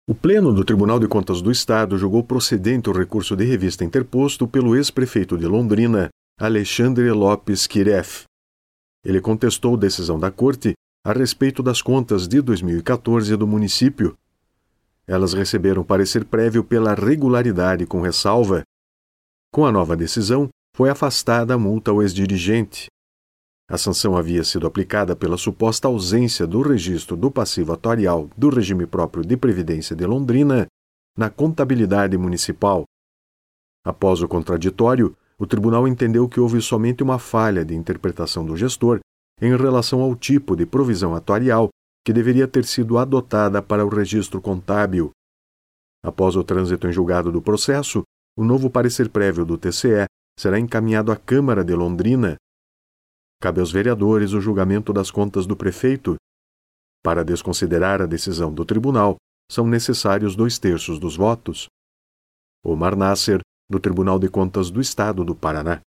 O Pleno do Tribunal de Contas do Estado julgou procedente o recurso de revista interposto pelo ex-prefeito de Londrina, Alexandre Lopes Kiref. Ele contestou decisão da Corte a respeito das contas de 2014 do município. Elas receberam parecer prévio pela regularidade com ressalva. Com a nova decisão, foi afastada a multa ao ex-dirigente. A sanção havia sido aplicada pela suposta ausência do registro do passivo atuarial do regime próprio de previdência de Londrina na contabilidade municipal. Após o contraditório, o tribunal entendeu que houve somente uma falha de interpretação do gestor em relação ao tipo de provisão atuarial que deveria ter sido adotada para o registro contábil. Após o trânsito em julgado do processo, o novo parecer prévio do TCE será encaminhado à Câmara de Londrina. Cabe aos vereadores o julgamento das contas do prefeito. Para desconsiderar a decisão do tribunal, são necessários 2/3 dos votos. Omar Nasser, do Tribunal de Contas do Estado do Paraná.